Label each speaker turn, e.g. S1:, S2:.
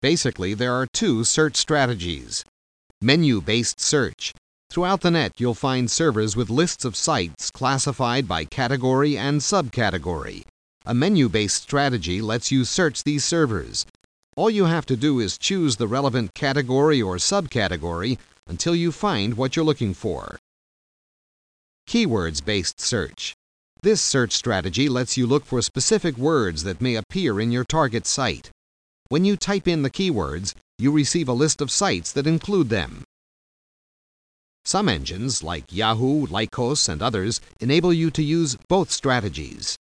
S1: Basically, there are two search strategies. Menu-based search. Throughout the net, you'll find servers with lists of sites classified by category and subcategory. A menu-based strategy lets you search these servers. All you have to do is choose the relevant category or subcategory until you find what you're looking for. Keywords-based search. This search strategy lets you look for specific words that may appear in your target site. When you type in the keywords, you receive a list of sites that include them. Some engines, like Yahoo, Lycos, and others, enable you to use both strategies.